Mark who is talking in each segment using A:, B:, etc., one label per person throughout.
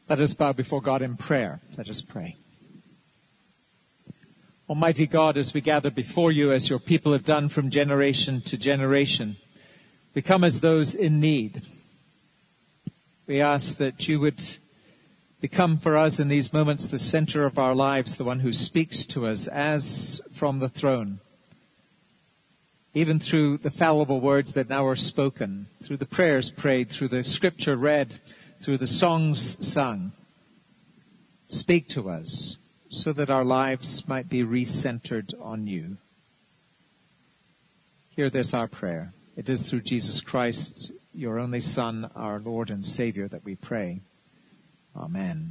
A: Let us bow before God in prayer. Let us pray. Almighty God, as we gather before you, as your people have done from generation to generation, we come as those in need. We ask that you would become for us in these moments the center of our lives, the one who speaks to us as from the throne. Even through the fallible words that now are spoken, through the prayers prayed, through the scripture read, through the songs sung, speak to us so that our lives might be recentered on you. Hear this, our prayer. It is through Jesus Christ, your only Son, our Lord and Savior, that we pray. Amen.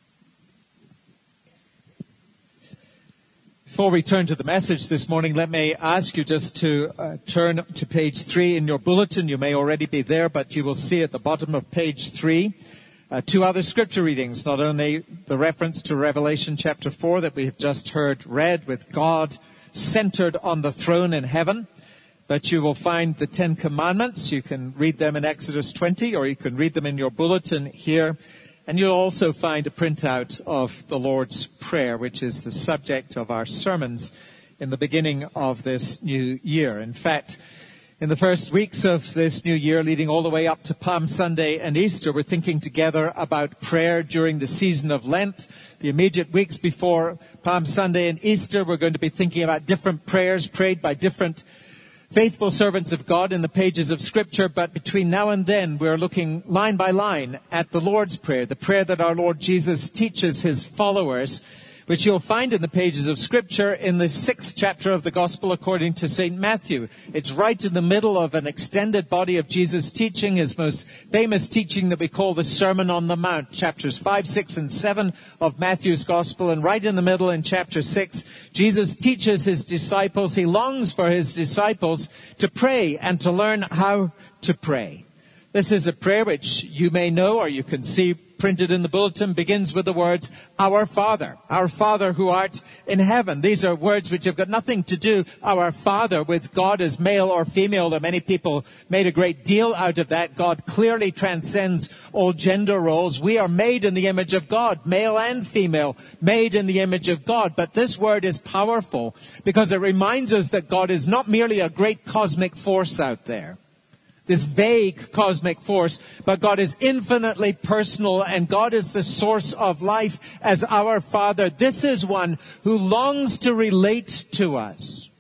A: Before we turn to the message this morning, let me ask you just to turn to page 3 in your bulletin. You may already be there, but you will see at the bottom of page 3 two other scripture readings. Not only the reference to Revelation chapter 4 that we have just heard read, with God centered on the throne in heaven, but you will find the 10 Commandments. You can read them in Exodus 20, or you can read them in your bulletin here. And you'll also find a printout of the Lord's Prayer, which is the subject of our sermons in the beginning of this new year. In fact, in the first weeks of this new year, leading all the way up to Palm Sunday and Easter, we're thinking together about prayer during the season of Lent. The immediate weeks before Palm Sunday and Easter, we're going to be thinking about different prayers prayed by different faithful servants of God in the pages of Scripture. But between now and then, we're looking line by line at the Lord's Prayer, the prayer that our Lord Jesus teaches his followers, which you'll find in the pages of Scripture in the 6th chapter of the Gospel according to St. Matthew. It's right in the middle of an extended body of Jesus' teaching, his most famous teaching that we call the Sermon on the Mount, chapters 5, 6, and 7 of Matthew's Gospel. And right in the middle in chapter 6, Jesus teaches his disciples, he longs for his disciples to pray and to learn how to pray. This is a prayer which you may know, or you can see printed in the bulletin, begins with the words, Our Father who art in heaven. These are words which have got nothing to do, our Father, with God as male or female, though many people made a great deal out of that. God clearly transcends all gender roles. We are made in the image of God, male and female, made in the image of God. But this word is powerful because it reminds us that God is not merely a great cosmic force out there, this vague cosmic force, but God is infinitely personal, and God is the source of life as our Father. This is one who longs to relate to us,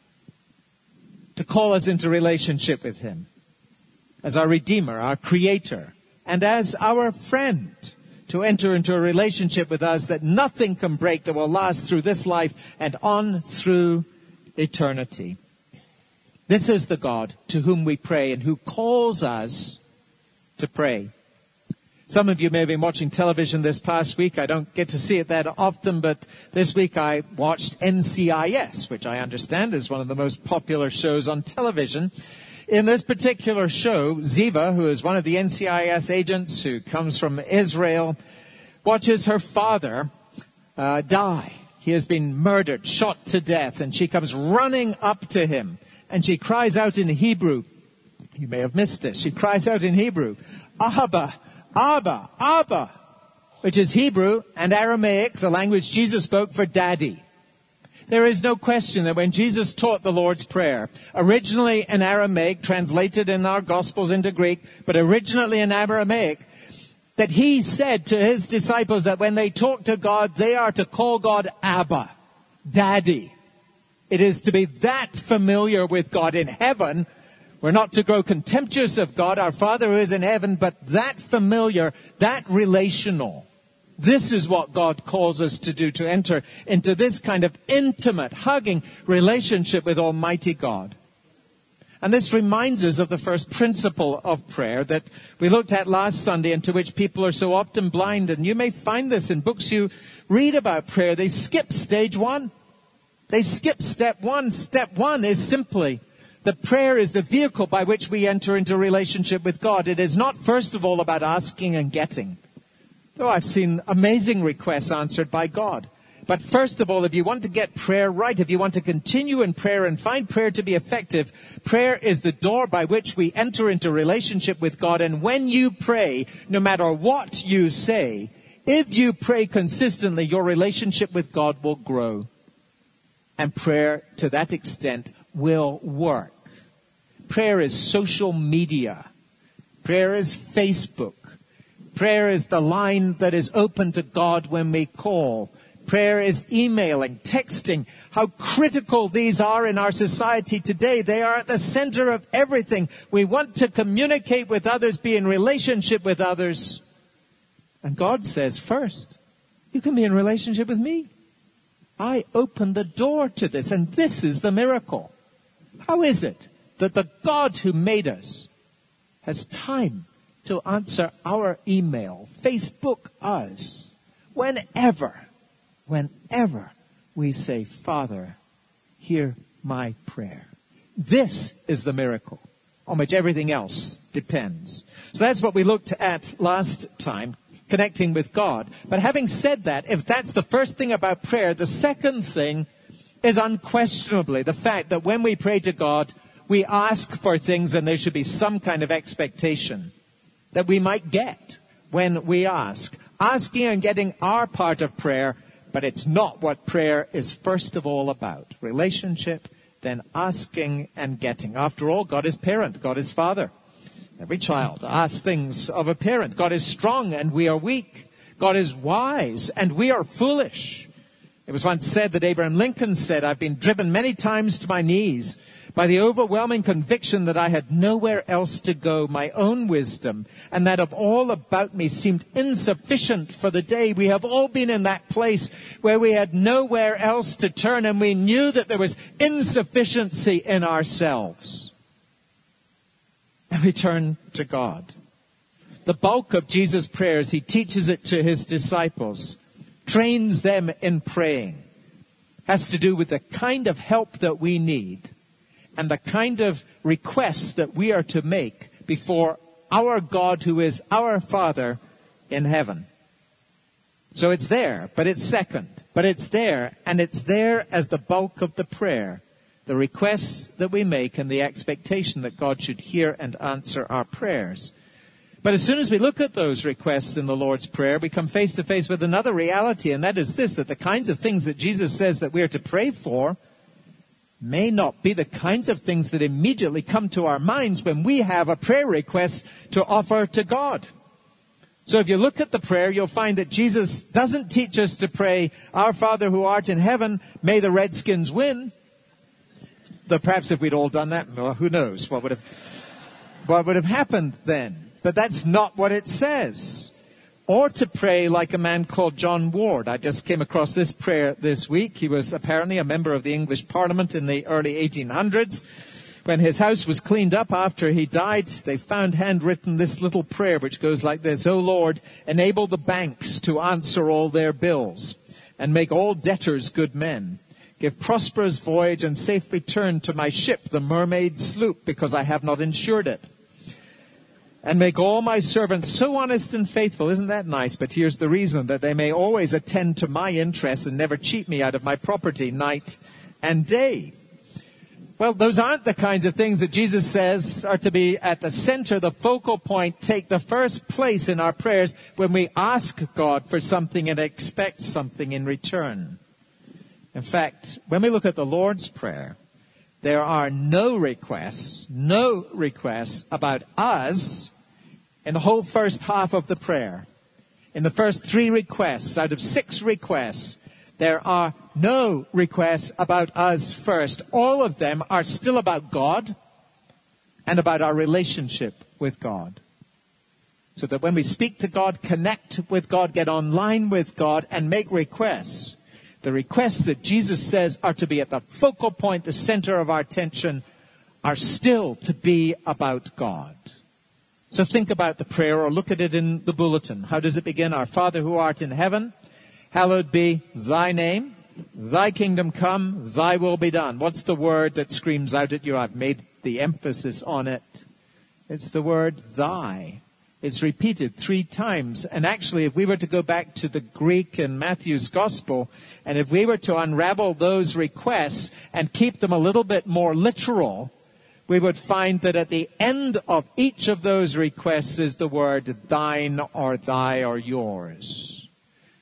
A: to call us into relationship with him as our Redeemer, our Creator, and as our friend, to enter into a relationship with us that nothing can break, that will last through this life and on through eternity. This is the God to whom we pray and who calls us to pray. Some of you may have been watching television this past week. I don't get to see it that often, but this week I watched NCIS, which I understand is one of the most popular shows on television. In this particular show, Ziva, who is one of the NCIS agents who comes from Israel, watches her father die. He has been murdered, shot to death, and she comes running up to him. And she cries out in Hebrew. You may have missed this. She cries out in Hebrew, Abba, Abba, Abba, which is Hebrew and Aramaic, the language Jesus spoke, for daddy. There is no question that when Jesus taught the Lord's Prayer, originally in Aramaic, translated in our Gospels into Greek, but originally in Aramaic, that he said to his disciples that when they talk to God, they are to call God Abba, daddy. It is to be that familiar with God in heaven. We're not to grow contemptuous of God, our Father who is in heaven, but that familiar, that relational. This is what God calls us to do, to enter into this kind of intimate, hugging relationship with Almighty God. And this reminds us of the first principle of prayer that we looked at last Sunday, and to which people are so often blind. And you may find this in books you read about prayer. They skip stage 1. They skip step 1. Step 1 is simply that prayer is the vehicle by which we enter into a relationship with God. It is not, first of all, about asking and getting. Though I've seen amazing requests answered by God. But first of all, if you want to get prayer right, if you want to continue in prayer and find prayer to be effective, prayer is the door by which we enter into relationship with God. And when you pray, no matter what you say, If you pray consistently, your relationship with God will grow. And prayer, to that extent, will work. Prayer is social media. Prayer is Facebook. Prayer is the line that is open to God when we call. Prayer is emailing, texting. How critical these are in our society today. They are at the center of everything. We want to communicate with others, be in relationship with others. And God says, first, you can be in relationship with me. I opened the door to this, and this is the miracle. How is it that the God who made us has time to answer our email, Facebook us, whenever we say, Father, hear my prayer? This is the miracle on which everything else depends. So that's what we looked at last time, connecting with God. But having said that, if that's the first thing about prayer, the second thing is unquestionably the fact that when we pray to God, we ask for things and there should be some kind of expectation that we might get when we ask. Asking and getting are part of prayer, but it's not what prayer is first of all about. Relationship, then asking and getting. After all, God is parent, God is father. Every child asks things of a parent. God is strong and we are weak. God is wise and we are foolish. It was once said that Abraham Lincoln said, I've been driven many times to my knees by the overwhelming conviction that I had nowhere else to go, my own wisdom, and that of all about me seemed insufficient for the day. We have all been in that place where we had nowhere else to turn and we knew that there was insufficiency in ourselves. And we turn to God. The bulk of Jesus' prayers, he teaches it to his disciples, trains them in praying, has to do with the kind of help that we need and the kind of requests that we are to make before our God who is our Father in heaven. So it's there, but it's second. But it's there, and it's there as the bulk of the prayer. The requests that we make and the expectation that God should hear and answer our prayers. But as soon as we look at those requests in the Lord's Prayer, we come face to face with another reality, and that is this, that the kinds of things that Jesus says that we are to pray for may not be the kinds of things that immediately come to our minds when we have a prayer request to offer to God. So if you look at the prayer, you'll find that Jesus doesn't teach us to pray, Our Father who art in heaven, may the Redskins win. Though perhaps if we'd all done that, well, who knows what would have happened then. But that's not what it says. Or to pray like a man called John Ward. I just came across this prayer this week. He was apparently a member of the English Parliament in the early 1800s. When his house was cleaned up after he died, they found handwritten this little prayer which goes like this. O Lord, enable the banks to answer all their bills and make all debtors good men. Give prosperous voyage and safe return to my ship, the mermaid sloop, because I have not insured it. And make all my servants so honest and faithful. Isn't that nice? But here's the reason, that they may always attend to my interests and never cheat me out of my property night and day. Well, those aren't the kinds of things that Jesus says are to be at the center, the focal point, take the first place in our prayers when we ask God for something and expect something in return. In fact, when we look at the Lord's Prayer, there are no requests about us in the whole first half of the prayer. In the first 3 requests out of 6 requests, there are no requests about us first. All of them are still about God and about our relationship with God. So that when we speak to God, connect with God, get online with God, and make requests, the requests that Jesus says are to be at the focal point, the center of our attention, are still to be about God. So think about the prayer, or look at it in the bulletin. How does it begin? Our Father who art in heaven, hallowed be thy name. Thy kingdom come, thy will be done. What's the word that screams out at you? I've made the emphasis on it. It's the word thy. It's repeated 3 times. And actually, if we were to go back to the Greek in Matthew's Gospel, and if we were to unravel those requests and keep them a little bit more literal, we would find that at the end of each of those requests is the word thine or thy or yours.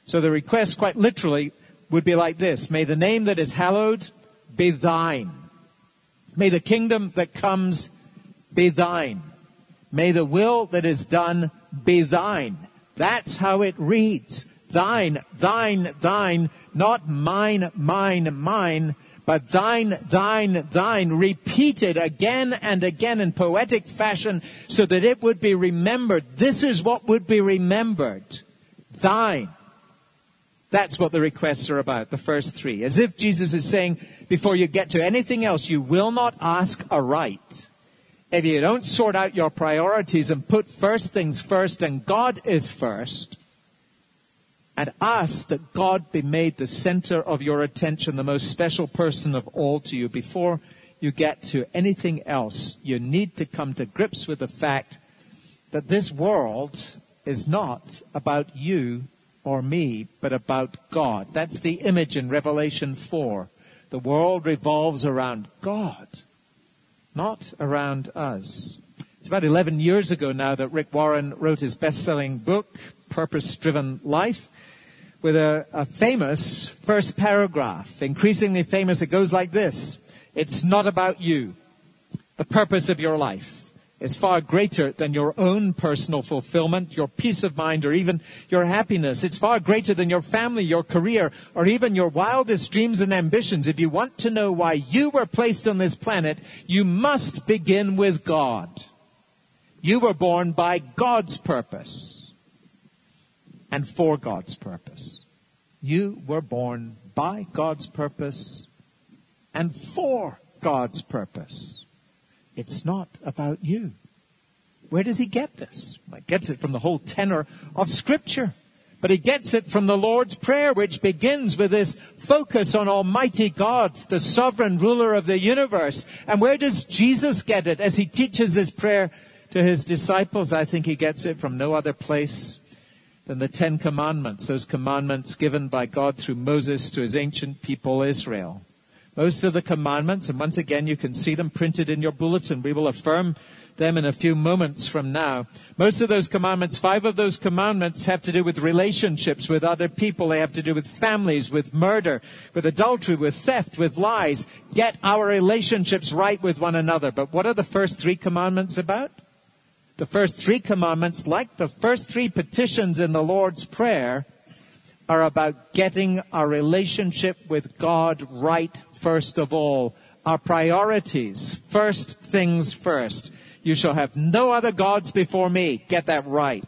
A: So the request quite literally would be like this. May the name that is hallowed be thine. May the kingdom that comes be thine. May the will that is done be thine. That's how it reads. Thine, thine, thine, not mine, mine, mine, but thine, thine, thine, repeated again and again in poetic fashion so that it would be remembered. This is what would be remembered. Thine. That's what the requests are about, the first three. As if Jesus is saying, before you get to anything else, you will not ask aright. If you don't sort out your priorities and put first things first, and God is first, and ask that God be made the center of your attention, the most special person of all to you, before you get to anything else, you need to come to grips with the fact that this world is not about you or me, but about God. That's the image in Revelation 4. The world revolves around God, not around us. It's about 11 years ago now that Rick Warren wrote his best-selling book, Purpose-Driven Life, with a famous first paragraph, increasingly famous. It goes like this. It's not about you. The purpose of your life is far greater than your own personal fulfillment, your peace of mind, or even your happiness. It's far greater than your family, your career, or even your wildest dreams and ambitions. If you want to know why you were placed on this planet, you must begin with God. You were born by God's purpose and for God's purpose. You were born by God's purpose and for God's purpose. It's not about you. Where does he get this? Well, he gets it from the whole tenor of Scripture. But he gets it from the Lord's Prayer, which begins with this focus on Almighty God, the sovereign ruler of the universe. And where does Jesus get it as he teaches this prayer to his disciples? I think he gets it from no other place than the Ten Commandments, those commandments given by God through Moses to his ancient people Israel. Most of the commandments, and once again you can see them printed in your bulletin. We will affirm them in a few moments from now. Most of those commandments, 5 of those commandments, have to do with relationships with other people. They have to do with families, with murder, with adultery, with theft, with lies. Get our relationships right with one another. But what are the first 3 commandments about? The first 3 commandments, like the first 3 petitions in the Lord's Prayer, are about getting our relationship with God right first of all. Our priorities, first things first. You shall have no other gods before me. Get that right.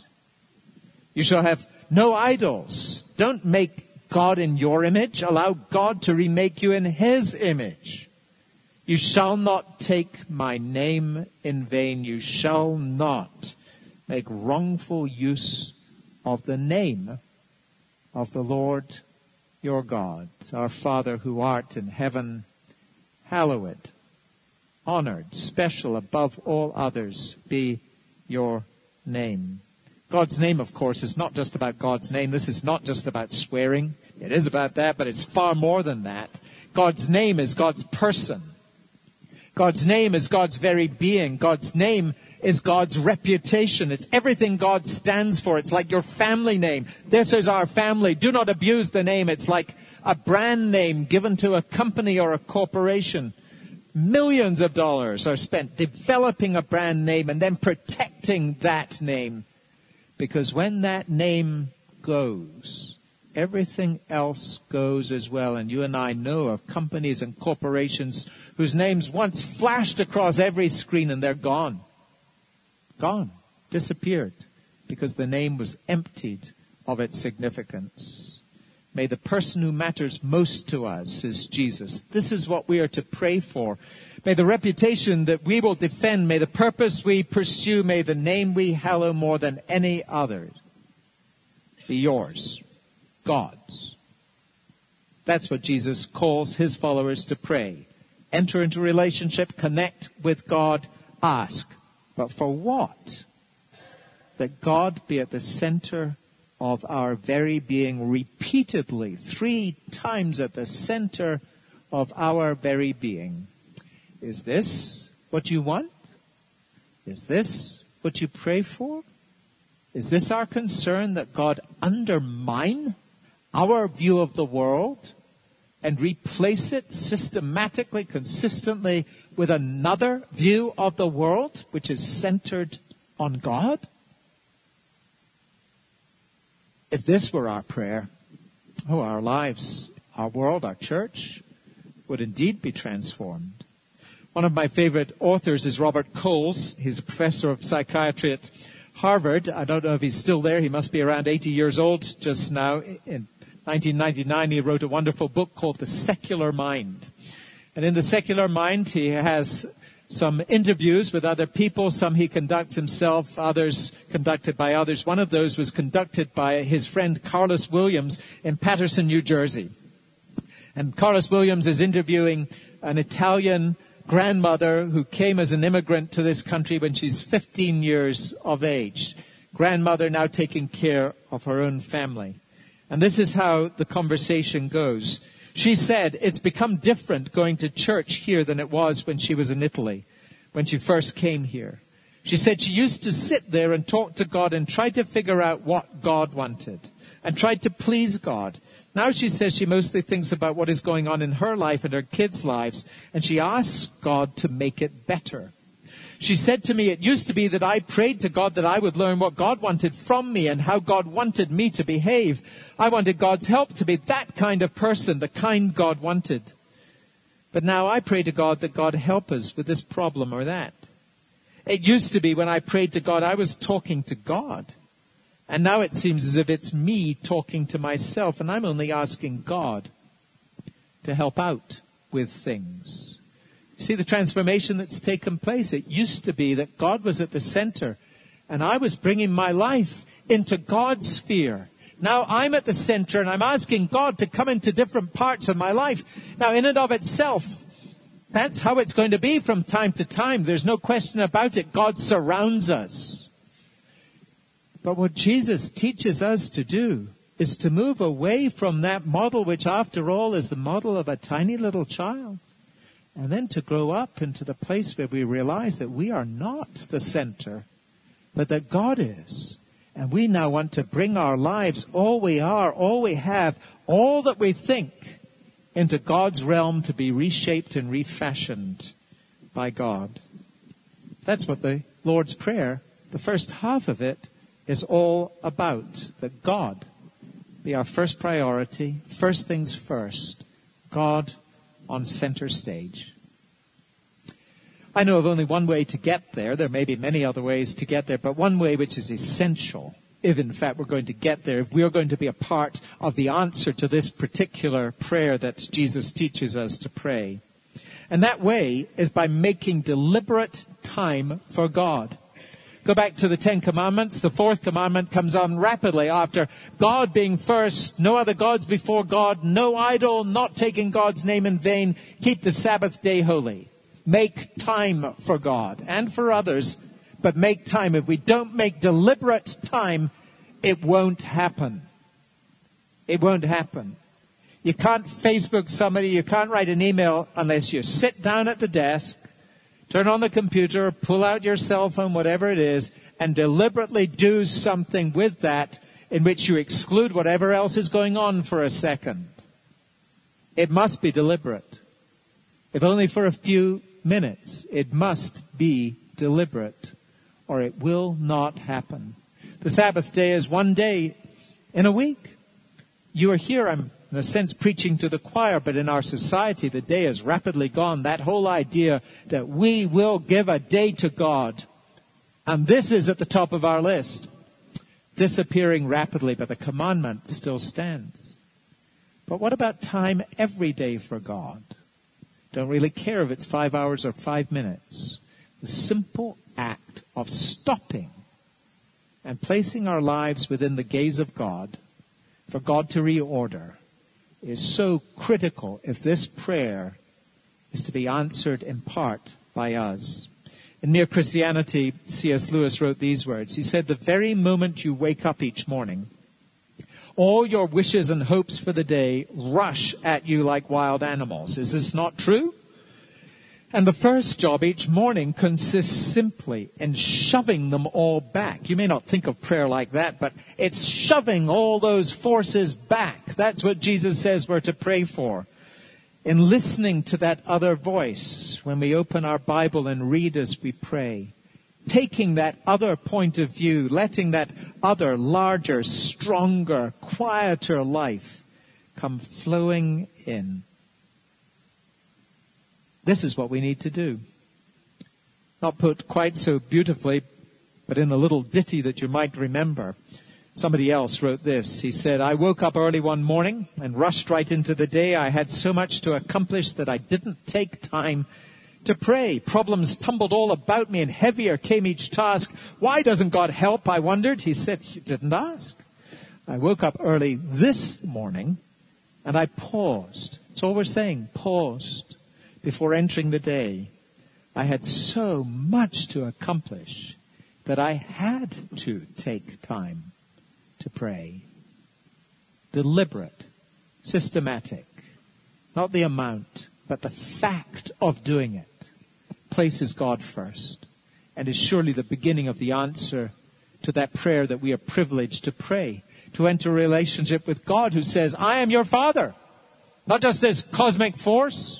A: You shall have no idols. Don't make God in your image. Allow God to remake you in his image. You shall not take my name in vain. You shall not make wrongful use of the name of the Lord your God. Our Father who art in heaven, hallowed, honored, special above all others be your name. God's name, of course, is not just about God's name. This is not just about swearing. It is about that, but it's far more than that. God's name is God's person. God's name is God's very being. God's name is God's reputation. It's everything God stands for. It's like your family name. This is our family. Do not abuse the name. It's like a brand name given to a company or a corporation. Millions of dollars are spent developing a brand name and then protecting that name. Because when that name goes, everything else goes as well. And you and I know of companies and corporations whose names once flashed across every screen and they're gone. Gone. Disappeared. Because the name was emptied of its significance. May the person who matters most to us is Jesus. This is what we are to pray for. May the reputation that we will defend, may the purpose we pursue, may the name we hallow more than any other be yours, God's. That's what Jesus calls his followers to pray. Enter into relationship, connect with God, ask. But for what? That God be at the center of our very being, repeatedly, 3 times at the center of our very being. Is this what you want? Is this what you pray for? Is this our concern, that God undermine our view of the world and replace it systematically, consistently with another view of the world, which is centered on God? If this were our prayer, our lives, our world, our church would indeed be transformed. One of my favorite authors is Robert Coles. He's a professor of psychiatry at Harvard. I don't know if he's still there. He must be around 80 years old just now. In 1999, he wrote a wonderful book called The Secular Mind. And in The Secular Mind, he has some interviews with other people. Some he conducts himself, others conducted by others. One of those was conducted by his friend Carlos Williams in Paterson, New Jersey. And Carlos Williams is interviewing an Italian grandmother who came as an immigrant to this country when she's 15 years of age. Grandmother now taking care of her own family. And this is how the conversation goes. She said, it's become different going to church here than it was when she was in Italy, when she first came here. She said she used to sit there and talk to God and try to figure out what God wanted and tried to please God. Now she says she mostly thinks about what is going on in her life and her kids' lives, and she asks God to make it better. She said to me, it used to be that I prayed to God that I would learn what God wanted from me and how God wanted me to behave. I wanted God's help to be that kind of person, the kind God wanted. But now I pray to God that God help us with this problem or that. It used to be when I prayed to God, I was talking to God. And now it seems as if it's me talking to myself, and I'm only asking God to help out with things. You see the transformation that's taken place? It used to be that God was at the center, and I was bringing my life into God's sphere. Now I'm at the center, and I'm asking God to come into different parts of my life. Now, in and of itself, that's how it's going to be from time to time. There's no question about it. God surrounds us. But what Jesus teaches us to do is to move away from that model, which after all is the model of a tiny little child. And then to grow up into the place where we realize that we are not the center, but that God is. And we now want to bring our lives, all we are, all we have, all that we think, into God's realm to be reshaped and refashioned by God. That's what the Lord's Prayer, the first half of it, is all about. That God be our first priority, first things first. God on center stage. I know of only one way to get there. There may be many other ways to get there, but one way which is essential, if in fact we're going to get there, if we're going to be a part of the answer to this particular prayer that Jesus teaches us to pray. And that way is by making deliberate time for God. Go back to the 10 Commandments. The 4th commandment comes on rapidly after God being first, no other gods before God, no idol, not taking God's name in vain, keep the Sabbath day holy. Make time for God and for others, but make time. If we don't make deliberate time, it won't happen. It won't happen. You can't Facebook somebody, you can't write an email unless you sit down at the desk, turn on the computer, pull out your cell phone, whatever it is, and deliberately do something with that in which you exclude whatever else is going on for a second. It must be deliberate. If only for a few minutes, it must be deliberate, or it will not happen. The Sabbath day is one day in a week. You are here, I'm in a sense preaching to the choir, but in our society the day is rapidly gone. That whole idea that we will give a day to God, and this is at the top of our list, disappearing rapidly, but the commandment still stands. But what about time every day for God? Don't really care if it's 5 hours or 5 minutes. The simple act of stopping and placing our lives within the gaze of God for God to reorder is so critical if this prayer is to be answered in part by us. In Mere Christianity, C.S. Lewis wrote these words. He said, the very moment you wake up each morning, all your wishes and hopes for the day rush at you like wild animals. Is this not true? And the first job each morning consists simply in shoving them all back. You may not think of prayer like that, but it's shoving all those forces back. That's what Jesus says we're to pray for. In listening to that other voice, when we open our Bible and read as we pray, taking that other point of view, letting that other larger, stronger, quieter life come flowing in. This is what we need to do. Not put quite so beautifully, but in a little ditty that you might remember. Somebody else wrote this. He said, I woke up early one morning and rushed right into the day. I had so much to accomplish that I didn't take time to pray. Problems tumbled all about me and heavier came each task. Why doesn't God help? I wondered. He said, you didn't ask. I woke up early this morning and I paused. That's all we're saying, paused before entering the day. I had so much to accomplish that I had to take time to pray. Deliberate, systematic, not the amount, but the fact of doing it places God first and is surely the beginning of the answer to that prayer that we are privileged to pray, to enter a relationship with God who says, I am your Father, not just this cosmic force.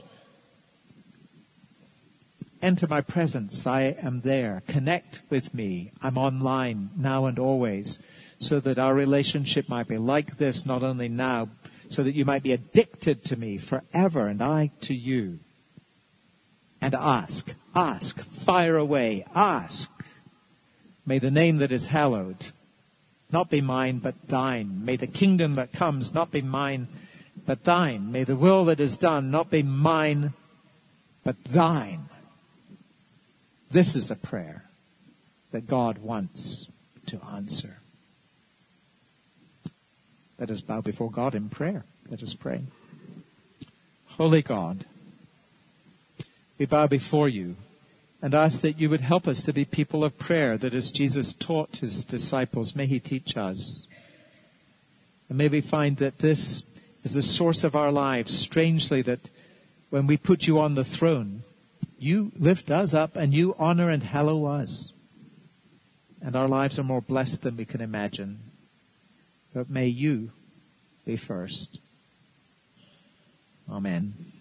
A: Enter my presence. I am there. Connect with me. I'm online now and always, so that our relationship might be like this, not only now, so that you might be addicted to me forever and I to you. And ask, fire away, ask. May the name that is hallowed not be mine, but thine. May the kingdom that comes not be mine, but thine. May the will that is done not be mine, but thine. This is a prayer that God wants to answer. Let us bow before God in prayer. Let us pray. Holy God, we bow before you and ask that you would help us to be people of prayer, that as Jesus taught his disciples, may he teach us. And may we find that this is the source of our lives. Strangely, that when we put you on the throne, you lift us up and you honor and hallow us. And our lives are more blessed than we can imagine. But may you be first. Amen.